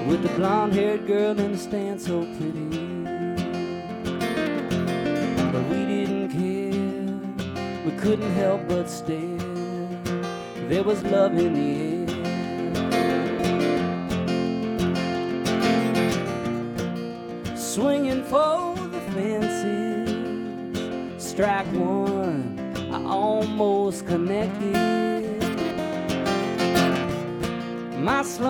with the blonde-haired girl in the stand so pretty. But we didn't care, we couldn't help but stare. There was love in the air. Swinging for the fences, strike one, I almost connected. My